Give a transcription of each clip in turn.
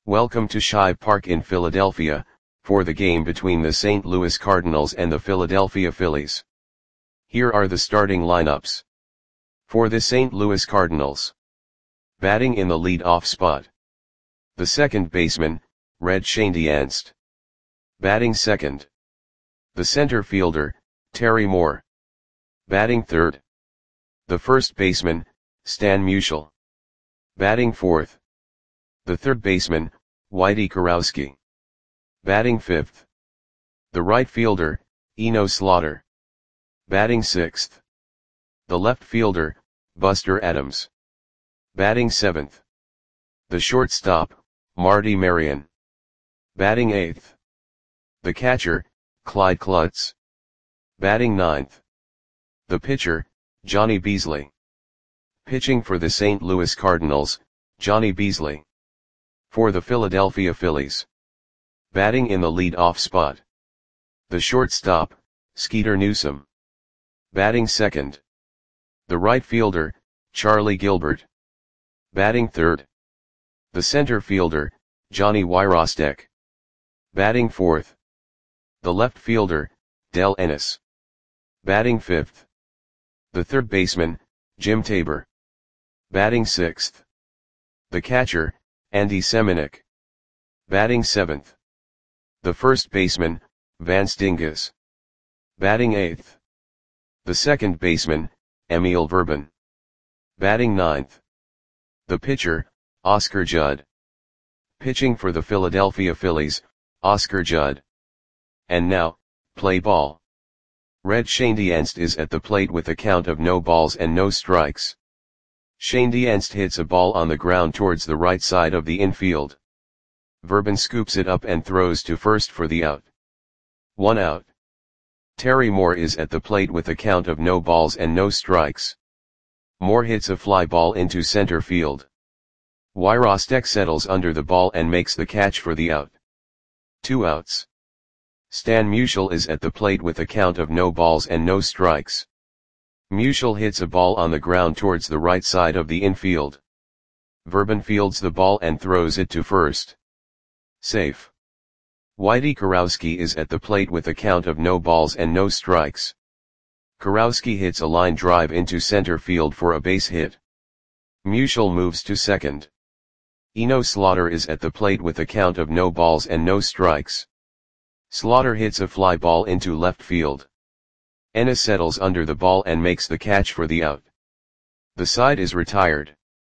Welcome to Shibe Park in Philadelphia, for the game between the St. Louis Cardinals and the Philadelphia Phillies. Here are the starting lineups. For the St. Louis Cardinals. Batting in the lead-off spot. The second baseman, Red Schoendienst. Batting second. The center fielder, Terry Moore. Batting third. The first baseman, Stan Musial. Batting fourth. The third baseman, Whitey Kurowski. Batting fifth. The right fielder, Eno Slaughter. Batting sixth. The left fielder, Buster Adams. Batting seventh. The shortstop, Marty Marion. Batting eighth. The catcher, Clyde Klutz. Batting ninth. The pitcher, Johnny Beasley. Pitching for the St. Louis Cardinals, Johnny Beasley. For the Philadelphia Phillies. Batting in the lead-off spot. The shortstop, Skeeter Newsom. Batting second. The right fielder, Charlie Gilbert. Batting third. The center fielder, Johnny Wyrostek. Batting fourth. The left fielder, Del Ennis. Batting fifth. The third baseman, Jim Tabor. Batting sixth. The catcher, Andy Semenuk. Batting seventh. The first baseman, Vance Dingus. Batting eighth. The second baseman, Emil Verban. Batting ninth. The pitcher, Oscar Judd. Pitching for the Philadelphia Phillies, Oscar Judd. And now, play ball. Red Schoendienst is at the plate with a count of no balls and no strikes. Schoendienst hits a ball on the ground towards the right side of the infield. Verban scoops it up and throws to first for the out. 1 out. Terry Moore is at the plate with a count of no balls and no strikes. Moore hits a fly ball into center field. Wyrostek settles under the ball and makes the catch for the out. 2 outs. Stan Musial is at the plate with a count of no balls and no strikes. Musial hits a ball on the ground towards the right side of the infield. Verban fields the ball and throws it to first. Safe. Whitey Kurowski is at the plate with a count of no balls and no strikes. Kurowski hits a line drive into center field for a base hit. Musial moves to second. Eno Slaughter is at the plate with a count of no balls and no strikes. Slaughter hits a fly ball into left field. Ennis settles under the ball and makes the catch for the out. The side is retired.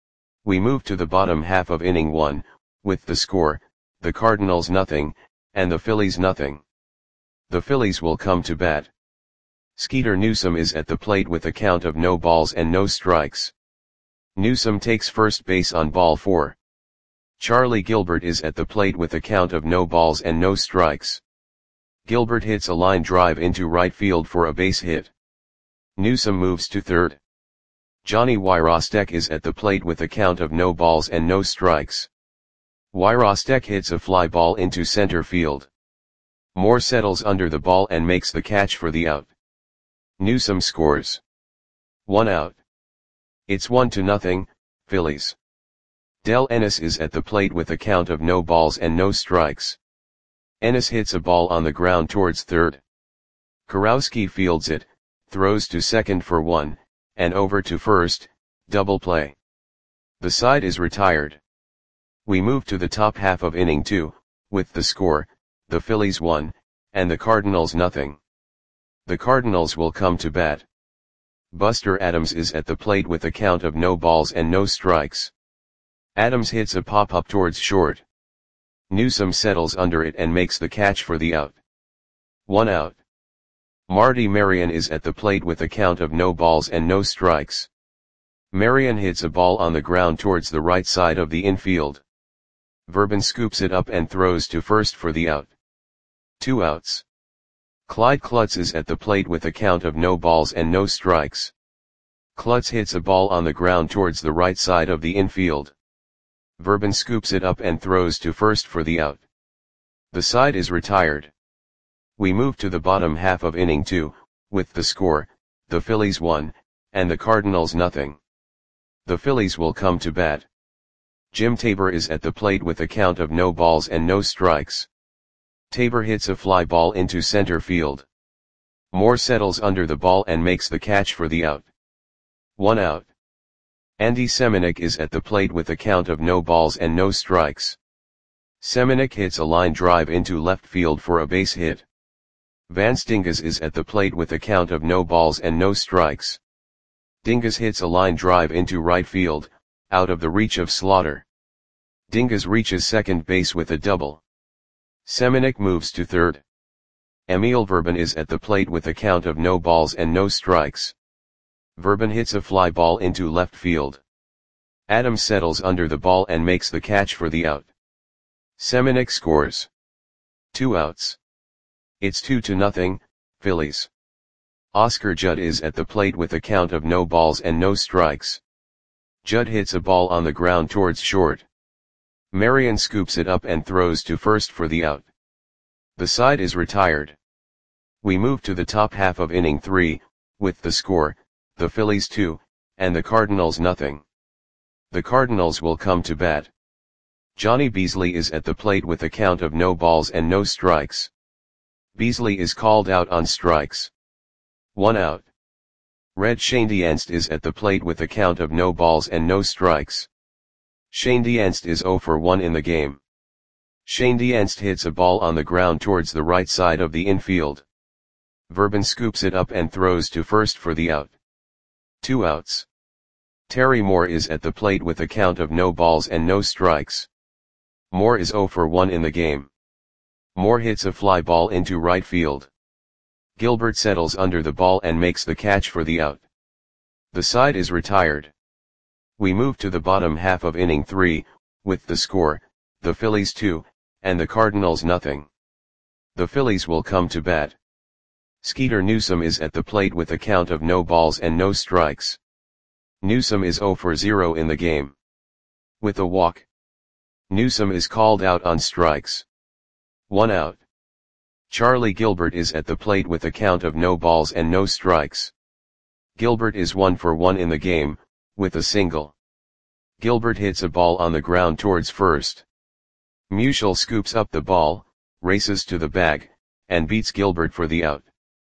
We move to the bottom half of inning 1, with the score, the Cardinals nothing, and the Phillies nothing. The Phillies will come to bat. Skeeter Newsom is at the plate with a count of no balls and no strikes. Newsom takes first base on ball 4. Charlie Gilbert is at the plate with a count of no balls and no strikes. Gilbert hits a line drive into right field for a base hit. Newsom moves to third. Johnny Wyrostek is at the plate with a count of no balls and no strikes. Wyrostek hits a fly ball into center field. Moore settles under the ball and makes the catch for the out. Newsom scores. 1 out. It's 1-0, Phillies. Del Ennis is at the plate with a count of no balls and no strikes. Ennis hits a ball on the ground towards third. Kurowski fields it, throws to second for 1, and over to first, double play. The side is retired. We move to the top half of inning 2, with the score, the Phillies 1, and the Cardinals nothing. The Cardinals will come to bat. Buster Adams is at the plate with a count of no balls and no strikes. Adams hits a pop-up towards short. Newsom settles under it and makes the catch for the out. 1 out. Marty Marion is at the plate with a count of no balls and no strikes. Marion hits a ball on the ground towards the right side of the infield. Verban scoops it up and throws to first for the out. 2 outs. Clyde Klutz is at the plate with a count of no balls and no strikes. Klutz hits a ball on the ground towards the right side of the infield. Verban scoops it up and throws to first for the out. The side is retired. We move to the bottom half of inning 2, with the score, the Phillies 1, and the Cardinals nothing. The Phillies will come to bat. Jim Tabor is at the plate with a count of no balls and no strikes. Tabor hits a fly ball into center field. Moore settles under the ball and makes the catch for the out. 1 out. Andy Semenuk is at the plate with a count of no balls and no strikes. Semenuk hits a line drive into left field for a base hit. Vance Dingus is at the plate with a count of no balls and no strikes. Dingus hits a line drive into right field, out of the reach of Slaughter. Dingus reaches second base with a double. Semenuk moves to third. Emil Verban is at the plate with a count of no balls and no strikes. Verban hits a fly ball into left field. Adams settles under the ball and makes the catch for the out. Semenuk scores. 2 outs. It's 2-0, Phillies. Oscar Judd is at the plate with a count of no balls and no strikes. Judd hits a ball on the ground towards short. Marion scoops it up and throws to first for the out. The side is retired. We move to the top half of inning 3, with the score, the Phillies 2, and the Cardinals nothing. The Cardinals will come to bat. Johnny Beasley is at the plate with a count of no balls and no strikes. Beasley is called out on strikes. 1 out. Red Schoendienst is at the plate with a count of no balls and no strikes. Schoendienst is 0 for 1 in the game. Schoendienst hits a ball on the ground towards the right side of the infield. Verban scoops it up and throws to first for the out. 2 outs. Terry Moore is at the plate with a count of no balls and no strikes. Moore is 0 for 1 in the game. Moore hits a fly ball into right field. Gilbert settles under the ball and makes the catch for the out. The side is retired. We move to the bottom half of inning 3, with the score, the Phillies 2, and the Cardinals nothing. The Phillies will come to bat. Skeeter Newsom is at the plate with a count of no balls and no strikes. Newsom is 0 for 0 in the game. With a walk. Newsom is called out on strikes. 1 out. Charlie Gilbert is at the plate with a count of no balls and no strikes. Gilbert is 1 for 1 in the game, with a single. Gilbert hits a ball on the ground towards first. Musial scoops up the ball, races to the bag, and beats Gilbert for the out.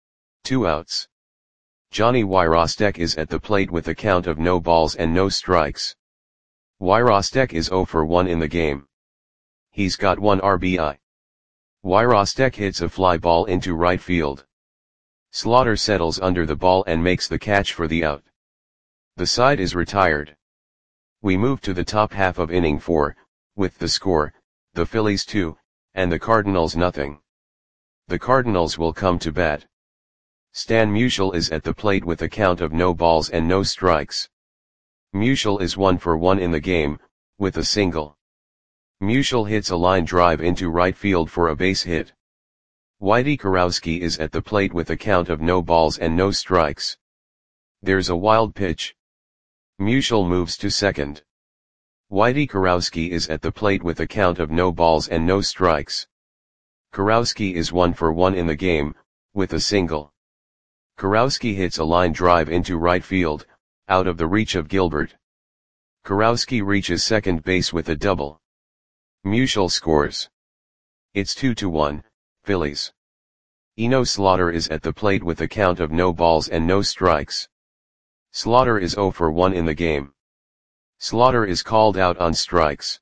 2 outs. Johnny Wyrostek is at the plate with a count of no balls and no strikes. Wyrostek is 0 for 1 in the game. He's got 1 RBI. Wyrostek hits a fly ball into right field. Slaughter settles under the ball and makes the catch for the out. The side is retired. We move to the top half of inning 4, with the score, the Phillies 2, and the Cardinals nothing. The Cardinals will come to bat. Stan Musial is at the plate with a count of no balls and no strikes. Musial is 1 for 1 in the game, with a single. Musial hits a line drive into right field for a base hit. Whitey Kurowski is at the plate with a count of no balls and no strikes. There's a wild pitch. Musial moves to second. Whitey Kurowski is at the plate with a count of no balls and no strikes. Kurowski is 1 for 1 in the game, with a single. Kurowski hits a line drive into right field, out of the reach of Gilbert. Kurowski reaches second base with a double. Musial scores. It's 2-1, Phillies. Eno Slaughter is at the plate with a count of no balls and no strikes. Slaughter is 0 for 1 in the game. Slaughter is called out on strikes.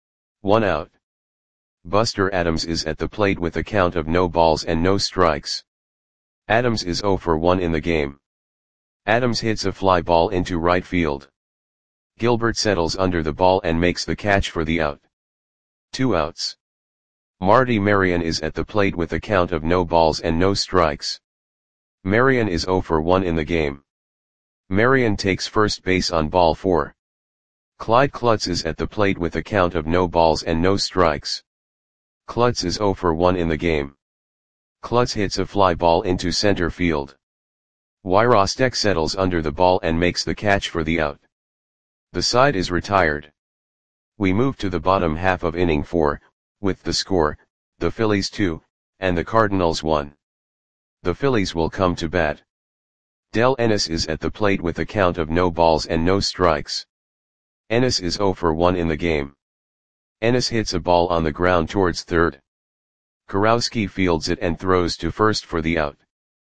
1 out. Buster Adams is at the plate with a count of no balls and no strikes. Adams is 0 for 1 in the game. Adams hits a fly ball into right field. Gilbert settles under the ball and makes the catch for the out. 2 outs. Marty Marion is at the plate with a count of no balls and no strikes. Marion is 0 for 1 in the game. Marion takes first base on ball 4. Clyde Klutz is at the plate with a count of no balls and no strikes. Klutz is 0 for 1 in the game. Klutz hits a fly ball into center field. Wyrostek settles under the ball and makes the catch for the out. The side is retired. We move to the bottom half of inning 4, with the score, the Phillies 2, and the Cardinals 1. The Phillies will come to bat. Del Ennis is at the plate with a count of no balls and no strikes. Ennis is 0 for 1 in the game. Ennis hits a ball on the ground towards third. Kurowski fields it and throws to first for the out.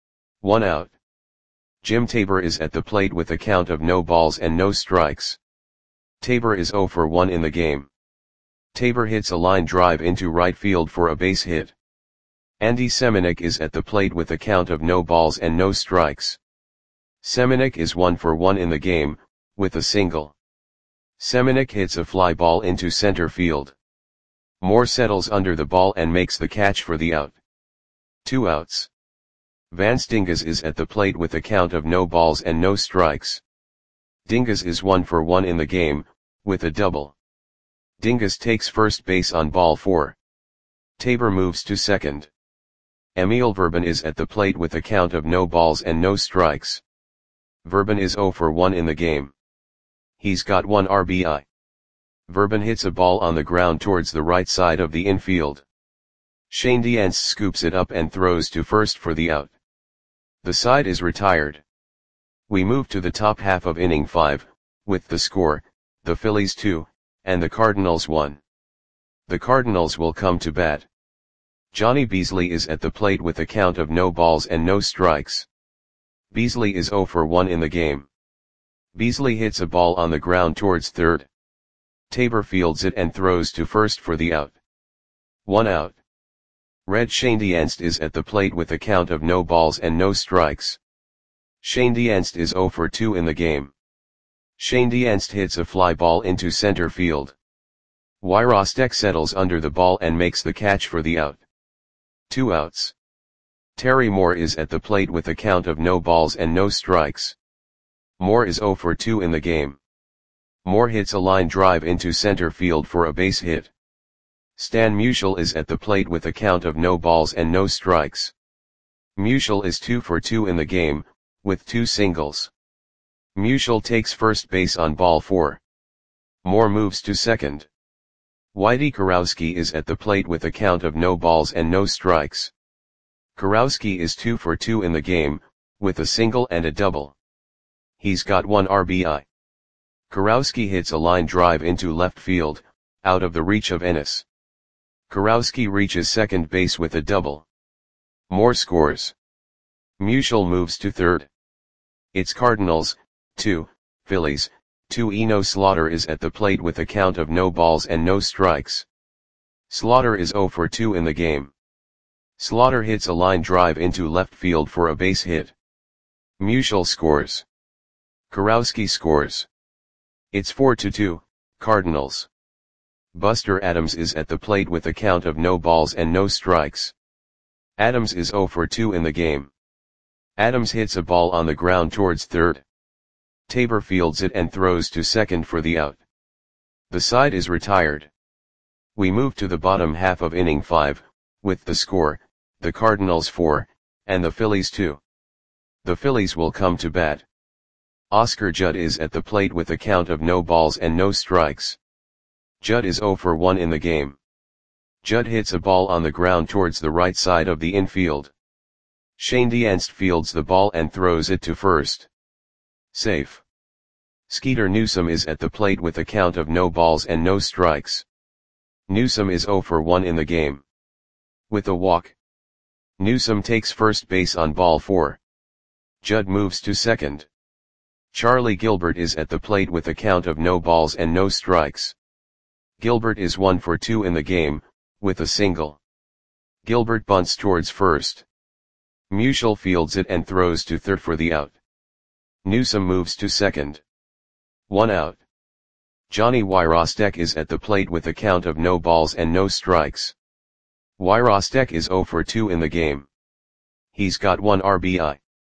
1 out. Jim Tabor is at the plate with a count of no balls and no strikes. Tabor is 0 for 1 in the game. Tabor hits a line drive into right field for a base hit. Andy Semenuk is at the plate with a count of no balls and no strikes. Semenuk is 1 for 1 in the game, with a single. Semenuk hits a fly ball into center field. Moore settles under the ball and makes the catch for the out. 2 outs. Vance Dinges is at the plate with a count of no balls and no strikes. Dinges is 1 for 1 in the game, with a double. Dinges takes first base on ball 4. Tabor moves to second. Emil Verban is at the plate with a count of no balls and no strikes. Verban is 0 for 1 in the game. He's got 1 RBI. Verban hits a ball on the ground towards the right side of the infield. Shane Diance scoops it up and throws to first for the out. The side is retired. We move to the top half of inning 5, with the score, the Phillies 2, and the Cardinals 1. The Cardinals will come to bat. Johnny Beasley is at the plate with a count of no balls and no strikes. Beasley is 0 for 1 in the game. Beasley hits a ball on the ground towards third. Tabor fields it and throws to first for the out. 1 out. Red Shane Diance is at the plate with a count of no balls and no strikes. Shane Diance is 0 for 2 in the game. Shane Diance hits a fly ball into center field. Wyrostek settles under the ball and makes the catch for the out. 2 outs. Terry Moore is at the plate with a count of no balls and no strikes. Moore is 0 for 2 in the game. Moore hits a line drive into center field for a base hit. Stan Musial is at the plate with a count of no balls and no strikes. Musial is 2 for 2 in the game, with 2 singles. Musial takes first base on ball 4. Moore moves to second. Whitey Kurowski is at the plate with a count of no balls and no strikes. Kurowski is 2 for 2 in the game, with a single and a double. He's got 1 RBI. Kurowski hits a line drive into left field, out of the reach of Ennis. Kurowski reaches second base with a double. Moore scores. Musial moves to third. It's Cardinals, 2, Phillies, 2. Eno Slaughter is at the plate with a count of no balls and no strikes. Slaughter is 0 for 2 in the game. Slaughter hits a line drive into left field for a base hit. Musial scores. Kurowski scores. It's 4-2, Cardinals. Buster Adams is at the plate with a count of no balls and no strikes. Adams is 0 for 2 in the game. Adams hits a ball on the ground towards third. Tabor fields it and throws to second for the out. The side is retired. We move to the bottom half of inning 5, with the score, the Cardinals 4, and the Phillies 2. The Phillies will come to bat. Oscar Judd is at the plate with a count of no balls and no strikes. Judd is 0 for 1 in the game. Judd hits a ball on the ground towards the right side of the infield. Shane Diance fields the ball and throws it to first. Safe. Skeeter Newsom is at the plate with a count of no balls and no strikes. Newsom is 0 for 1 in the game. With a walk. Newsom takes first base on ball 4. Judd moves to second. Charlie Gilbert is at the plate with a count of no balls and no strikes. Gilbert is 1 for 2 in the game, with a single. Gilbert bunts towards first. Musial fields it and throws to third for the out. Newsom moves to second. 1 out. Johnny Wyrostek is at the plate with a count of no balls and no strikes. Wyrostek is 0 for 2 in the game. He's got 1 RBI.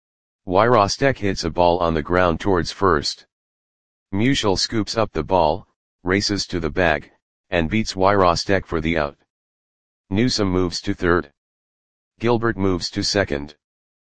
Wyrostek hits a ball on the ground towards first. Musial scoops up the ball, races to the bag, and beats Wyrostek for the out. Newsom moves to third. Gilbert moves to second.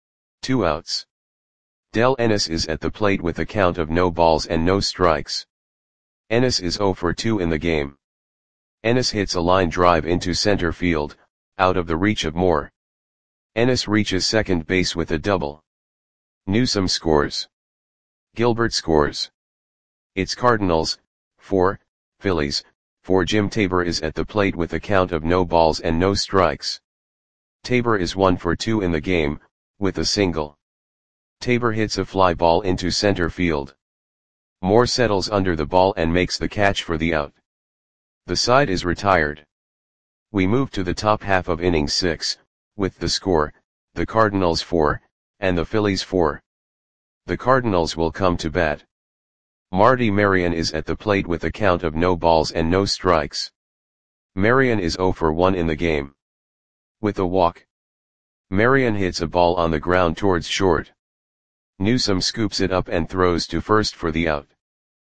2 outs. Del Ennis is at the plate with a count of no balls and no strikes. Ennis is 0 for 2 in the game. Ennis hits a line drive into center field, out of the reach of Moore. Ennis reaches second base with a double. Newsom scores. Gilbert scores. It's Cardinals, 4, Phillies, for Jim Tabor is at the plate with a count of no balls and no strikes. Tabor is 1 for 2 in the game, with a single. Tabor hits a fly ball into center field. Moore settles under the ball and makes the catch for the out. The side is retired. We move to the top half of inning 6, with the score, the Cardinals 4, and the Phillies 4. The Cardinals will come to bat. Marty Marion is at the plate with a count of no balls and no strikes. Marion is 0 for 1 in the game. With a walk. Marion hits a ball on the ground towards short. Newsome scoops it up and throws to first for the out.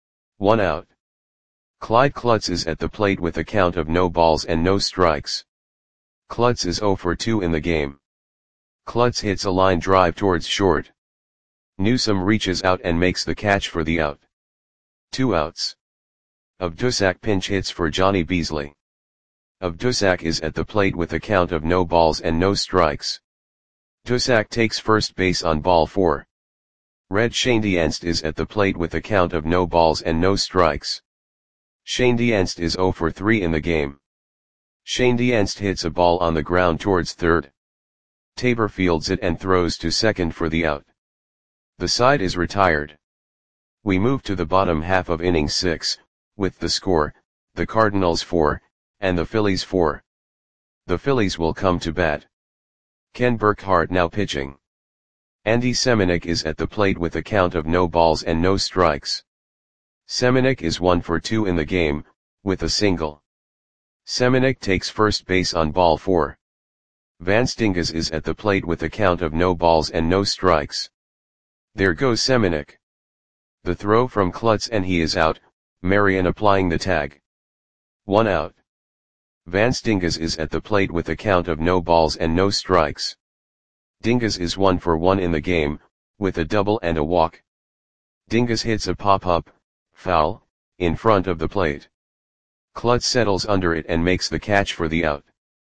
1 out. Clyde Klutz is at the plate with a count of no balls and no strikes. Klutz is 0 for 2 in the game. Klutz hits a line drive towards short. Newsome reaches out and makes the catch for the out. 2 outs. Dusak pinch hits for Johnny Beasley. Dusak is at the plate with a count of no balls and no strikes. Dusak takes first base on ball 4. Red Schoendienst is at the plate with a count of no balls and no strikes. Schoendienst is 0 for 3 in the game. Schoendienst hits a ball on the ground towards third. Tabor fields it and throws to second for the out. The side is retired. We move to the bottom half of inning 6, with the score, the Cardinals 4, and the Phillies 4. The Phillies will come to bat. Ken Burkhart now pitching. Andy Semenuk is at the plate with a count of no balls and no strikes. Semenuk is 1 for 2 in the game, with a single. Semenuk takes first base on ball 4. Vance Dingus is at the plate with a count of no balls and no strikes. There goes Semenuk. The throw from Klutz and he is out, Marion applying the tag. 1 out. Vance Dingus is at the plate with a count of no balls and no strikes. Dingus is 1 for 1 in the game, with a double and a walk. Dingus hits a pop-up, foul, in front of the plate. Klutz settles under it and makes the catch for the out.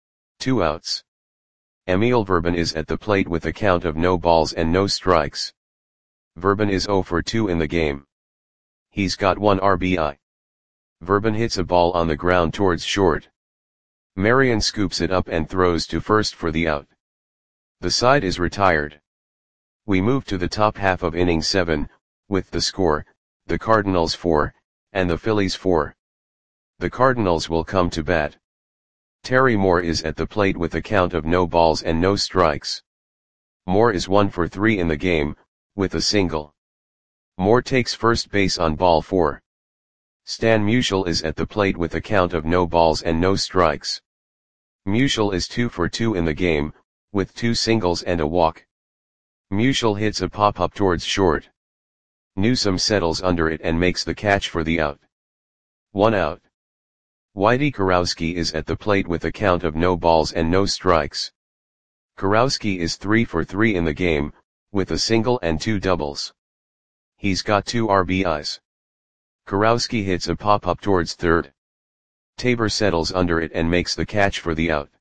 2 outs. Emil Verban is at the plate with a count of no balls and no strikes. Verban is 0 for 2 in the game. He's got 1 RBI. Verban hits a ball on the ground towards short. Marion scoops it up and throws to first for the out. The side is retired. We move to the top half of inning 7, with the score, the Cardinals 4, and the Phillies 4. The Cardinals will come to bat. Terry Moore is at the plate with a count of no balls and no strikes. Moore is 1 for 3 in the game, with a single. Moore takes first base on ball 4. Stan Musial is at the plate with a count of no balls and no strikes. Musial is 2 for 2 in the game, with 2 singles and a walk. Musial hits a pop-up towards short. Newsome settles under it and makes the catch for the out. 1 out. Whitey Kurowski is at the plate with a count of no balls and no strikes. Kurowski is 3 for 3 in the game, with a single and 2 doubles. He's got 2 RBIs. Kurowski hits a pop-up towards third. Tabor settles under it and makes the catch for the out.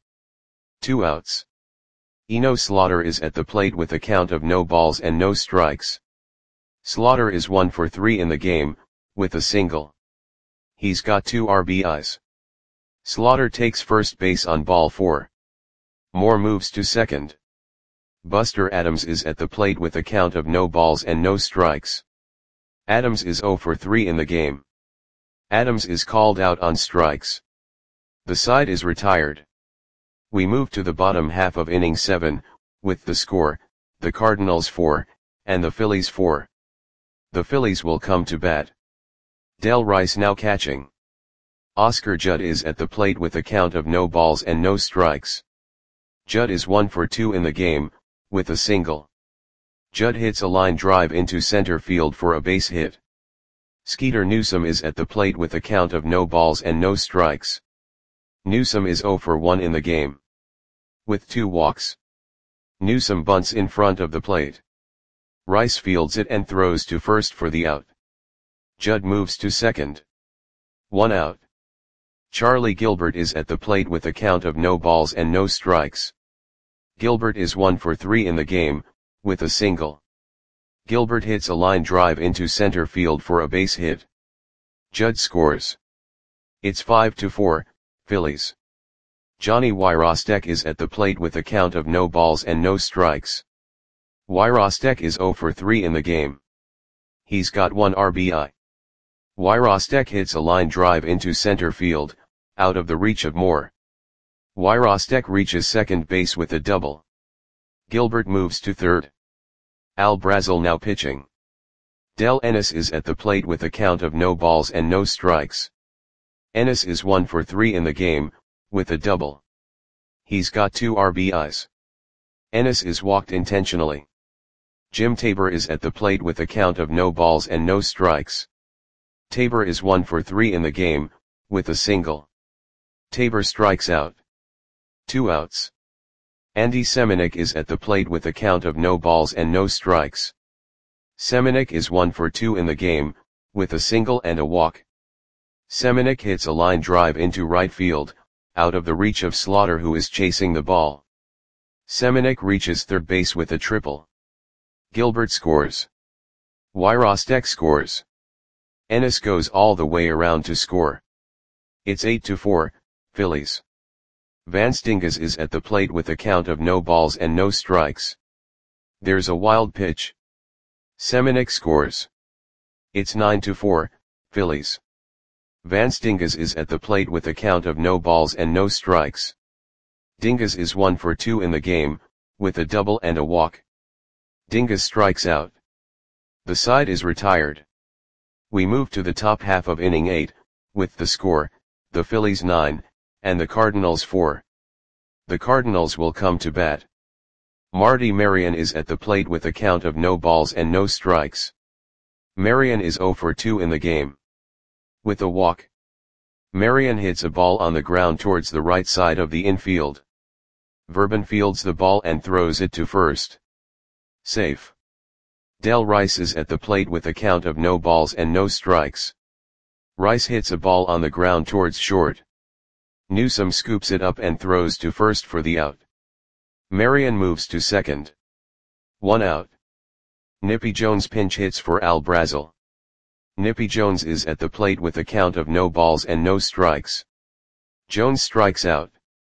2 outs. Eno Slaughter is at the plate with a count of no balls and no strikes. Slaughter is 1 for 3 in the game, with a single. He's got 2 RBIs. Slaughter takes first base on ball 4. Moore moves to second. Buster Adams is at the plate with a count of no balls and no strikes. Adams is 0 for 3 in the game. Adams is called out on strikes. The side is retired. We move to the bottom half of inning 7, with the score, the Cardinals 4, and the Phillies 4. The Phillies will come to bat. Del Rice now catching. Oscar Judd is at the plate with a count of no balls and no strikes. Judd is 1 for 2 in the game, with a single. Judd hits a line drive into center field for a base hit. Skeeter Newsome is at the plate with a count of no balls and no strikes. Newsome is 0 for 1 in the game. With 2 walks. Newsome bunts in front of the plate. Rice fields it and throws to first for the out. Judd moves to second. 1 out. Charlie Gilbert is at the plate with a count of no balls and no strikes. Gilbert is 1 for 3 in the game, with a single. Gilbert hits a line drive into center field for a base hit. Judd scores. It's 5-4, Phillies. Johnny Wyrostek is at the plate with a count of no balls and no strikes. Wyrostek is 0 for 3 in the game. He's got 1 RBI. Wyrostek hits a line drive into center field, out of the reach of Moore. Wyrostek reaches second base with a double. Gilbert moves to third. Al Brazel now pitching. Del Ennis is at the plate with a count of no balls and no strikes. Ennis is 1 for 3 in the game, with a double. He's got 2 RBIs. Ennis is walked intentionally. Jim Tabor is at the plate with a count of no balls and no strikes. Tabor is 1 for 3 in the game, with a single. Tabor strikes out. 2 outs. Andy Semenuk is at the plate with a count of no balls and no strikes. Semenuk is 1 for 2 in the game, with a single and a walk. Semenuk hits a line drive into right field, out of the reach of Slaughter who is chasing the ball. Semenuk reaches third base with a triple. Gilbert scores. Wyrostek scores. Ennis goes all the way around to score. It's 8-4, Phillies. Vance Dingus is at the plate with a count of no balls and no strikes. There's a wild pitch. Semenuk scores. It's 9-4, Phillies. Vance Dingus is at the plate with a count of no balls and no strikes. Dingus is 1 for 2 in the game, with a double and a walk. Dingus strikes out. The side is retired. We move to the top half of inning 8, with the score, the Phillies 9, and the Cardinals 4. The Cardinals will come to bat. Marty Marion is at the plate with a count of no balls and no strikes. Marion is 0 for 2 in the game. With a walk. Marion hits a ball on the ground towards the right side of the infield. Verban fields the ball and throws it to first. Safe. Del Rice is at the plate with a count of no balls and no strikes. Rice hits a ball on the ground towards short. Newsome scoops it up and throws to first for the out. Marion moves to second. 1 out. Nippy Jones pinch hits for Al Brazel. Nippy Jones is at the plate with a count of no balls and no strikes. Jones strikes out.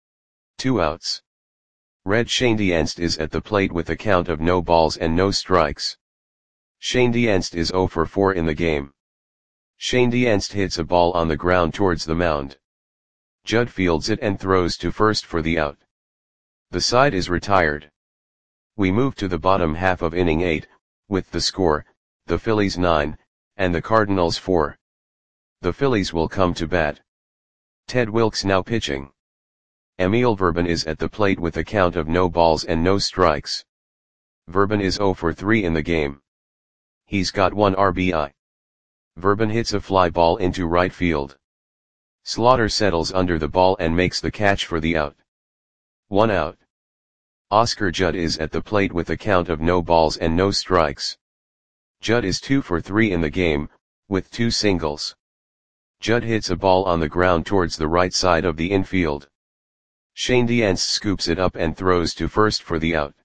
2 outs. Red Schoendienst is at the plate with a count of no balls and no strikes. Schoendienst is 0 for 4 in the game. Schoendienst hits a ball on the ground towards the mound. Judd fields it and throws to first for the out. The side is retired. We move to the bottom half of inning 8, with the score, the Phillies 9, and the Cardinals 4. The Phillies will come to bat. Ted Wilks now pitching. Emil Verban is at the plate with a count of no balls and no strikes. Verban is 0 for 3 in the game. He's got 1 RBI. Verban hits a fly ball into right field. Slaughter settles under the ball and makes the catch for the out. 1 out. Oscar Judd is at the plate with a count of no balls and no strikes. Judd is 2 for 3 in the game, with 2 singles. Judd hits a ball on the ground towards the right side of the infield. Schoendienst scoops it up and throws to first for the out.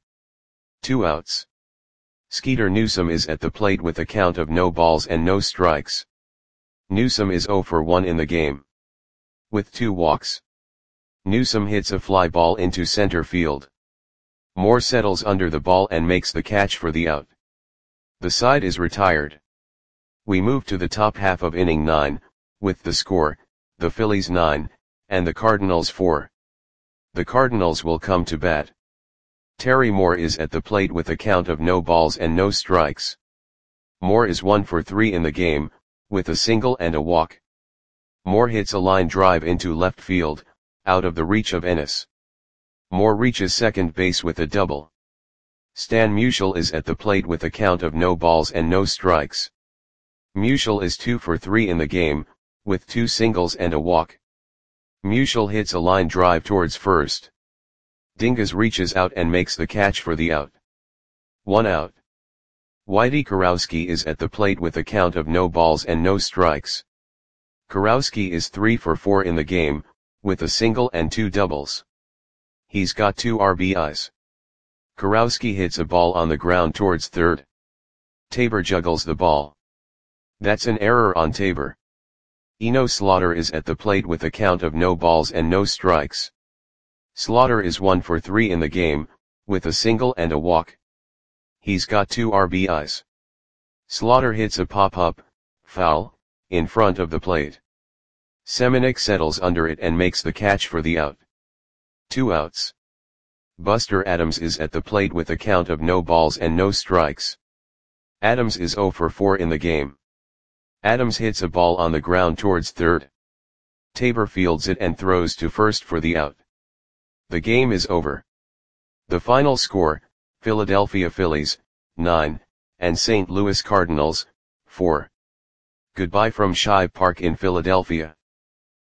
2 outs. Skeeter Newsome is at the plate with a count of no balls and no strikes. Newsome is 0 for 1 in the game. With 2 walks. Newsome hits a fly ball into center field. Moore settles under the ball and makes the catch for the out. The side is retired. We move to the top half of inning 9, with the score, the Phillies 9, and the Cardinals 4. The Cardinals will come to bat. Terry Moore is at the plate with a count of no balls and no strikes. Moore is 1 for 3 in the game, with a single and a walk. Moore hits a line drive into left field, out of the reach of Ennis. Moore reaches second base with a double. Stan Musial is at the plate with a count of no balls and no strikes. Musial is 2 for 3 in the game, with 2 singles and a walk. Musial hits a line drive towards first. Dingus reaches out and makes the catch for the out. 1 out. Whitey Kurowski is at the plate with a count of no balls and no strikes. Kurowski is 3 for 4 in the game, with a single and 2 doubles. He's got 2 RBIs. Kurowski hits a ball on the ground towards third. Tabor juggles the ball. That's an error on Tabor. Eno Slaughter is at the plate with a count of no balls and no strikes. Slaughter is 1 for 3 in the game, with a single and a walk. He's got 2 RBIs. Slaughter hits a pop-up, foul, in front of the plate. Seminick settles under it and makes the catch for the out. 2 outs. Buster Adams is at the plate with a count of no balls and no strikes. Adams is 0 for 4 in the game. Adams hits a ball on the ground towards third. Tabor fields it and throws to first for the out. The game is over. The final score, Philadelphia Phillies, 9, and St. Louis Cardinals, 4. Goodbye from Shibe Park in Philadelphia.